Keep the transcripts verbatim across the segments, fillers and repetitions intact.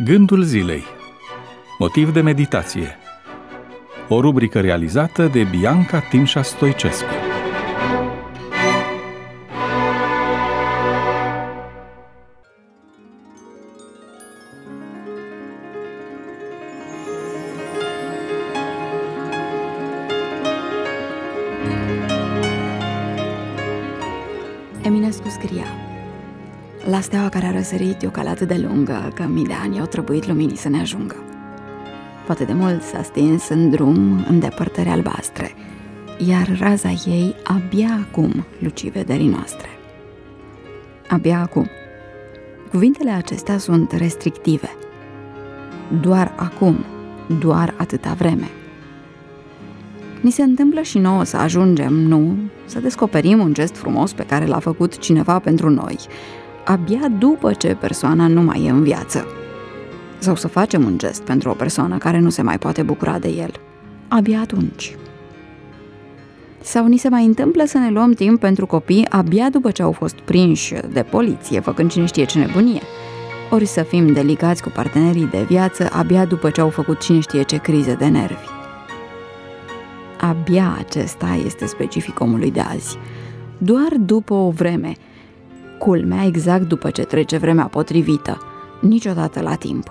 Gândul zilei. Motiv de meditație. O rubrică realizată de Bianca Timșa Stoicescu. Eminescu scria: la steaua care a răsărit e o cale atât de lungă că mii de ani au trebuit luminii să ne ajungă. Poate de mult s-a stins în drum în depărtări albastre, iar raza ei abia acum luci vederii noastre. Abia acum. Cuvintele acestea sunt restrictive. Doar acum, doar atâta vreme. Ni se întâmplă și nouă să ajungem, nu, să descoperim un gest frumos pe care l-a făcut cineva pentru noi, abia după ce persoana nu mai e în viață. Sau să facem un gest pentru o persoană care nu se mai poate bucura de el, abia atunci. Sau ni se mai întâmplă să ne luăm timp pentru copii abia după ce au fost prinși de poliție, făcând cine știe ce nebunie. Ori să fim delicați cu partenerii de viață abia după ce au făcut cine știe ce crize de nervi. Abia acesta este specific omului de azi. Doar după o vreme, culmea exact după ce trece vremea potrivită, niciodată la timp.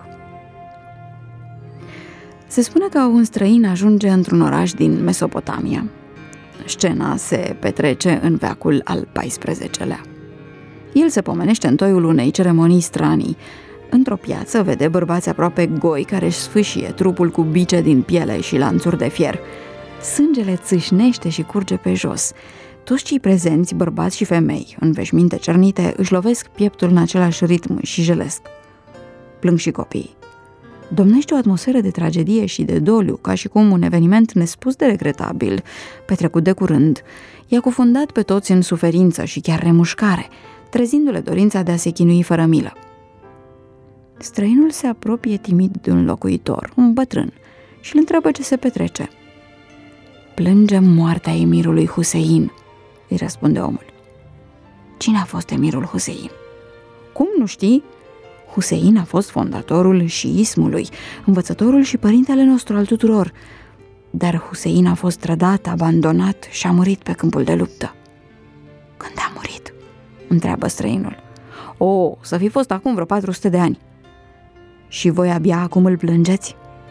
Se spune că un străin ajunge într-un oraș din Mesopotamia. Scena se petrece în veacul al paisprezecelea. El se pomenește în toiul unei ceremonii stranii. Într-o piață vede bărbați aproape goi care își sfâșie trupul cu bice din piele și lanțuri de fier. Sângele țâșnește și curge pe jos. Toți cei prezenți, bărbați și femei, în veșminte cernite, își lovesc pieptul în același ritm și jelesc. Plâng și copiii. Domnește o atmosferă de tragedie și de doliu, ca și cum un eveniment nespus de regretabil, petrecut de curând, i-a cufundat pe toți în suferință și chiar remușcare, trezindu-le dorința de a se chinui fără milă. Străinul se apropie timid de un locuitor, un bătrân, și îl întreabă ce se petrece. Plângem moartea emirului Husein, îi răspunde omul. Cine a fost emirul Husein? Cum nu știi? Husein a fost fondatorul șiismului, învățătorul și părintele nostru al tuturor. Dar Husein a fost trădat, abandonat și a murit pe câmpul de luptă. Când a murit? Întreabă străinul. O, să fi fost acum vreo patru sute de ani. Și voi abia acum îl plângeți?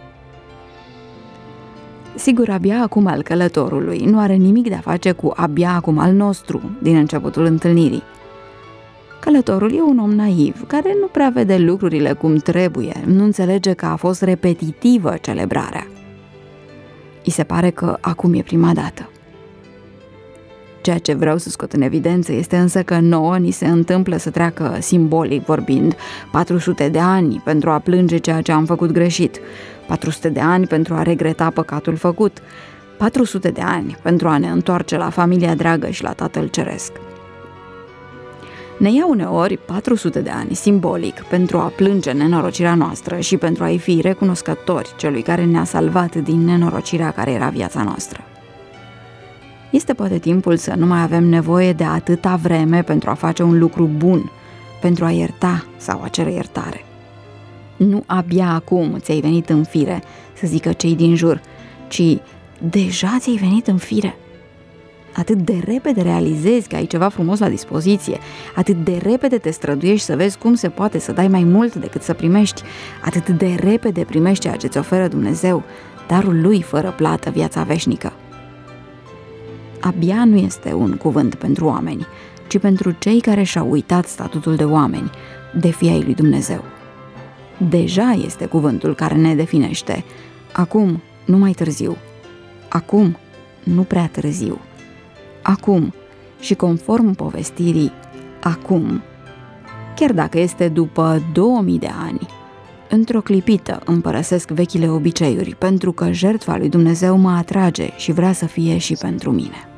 Sigur, abia acum al călătorului nu are nimic de a face cu abia acum al nostru din începutul întâlnirii. Călătorul e un om naiv, care nu prea vede lucrurile cum trebuie, nu înțelege că a fost repetitivă celebrarea. I se pare că acum e prima dată. Ceea ce vreau să scot în evidență este însă că nouă ni se întâmplă să treacă, simbolic vorbind, patru sute de ani pentru a plânge ceea ce am făcut greșit, patru sute de ani pentru a regreta păcatul făcut, patru sute de ani pentru a ne întoarce la familia dragă și la Tatăl Ceresc. Ne ia uneori patru sute de ani, simbolic, pentru a plânge nenorocirea noastră și pentru a-i fi recunoscători celui care ne-a salvat din nenorocirea care era viața noastră. Este poate timpul să nu mai avem nevoie de atâta vreme pentru a face un lucru bun, pentru a ierta sau a cere iertare. Nu abia acum ți-ai venit în fire, să zică cei din jur, ci deja ți-ai venit în fire. Atât de repede realizezi că ai ceva frumos la dispoziție, atât de repede te străduiești să vezi cum se poate să dai mai mult decât să primești, atât de repede primești ceea ce ți oferă Dumnezeu, darul Lui fără plată, viața veșnică. Abia nu este un cuvânt pentru oameni, ci pentru cei care și-au uitat statutul de oameni, de fii ai lui Dumnezeu. Deja este cuvântul care ne definește. Acum, nu mai târziu. Acum, nu prea târziu. Acum și conform povestirii, acum, chiar dacă este după două mii de ani, într-o clipită îmi părăsesc vechile obiceiuri, pentru că jertfa lui Dumnezeu mă atrage și vrea să fie și pentru mine.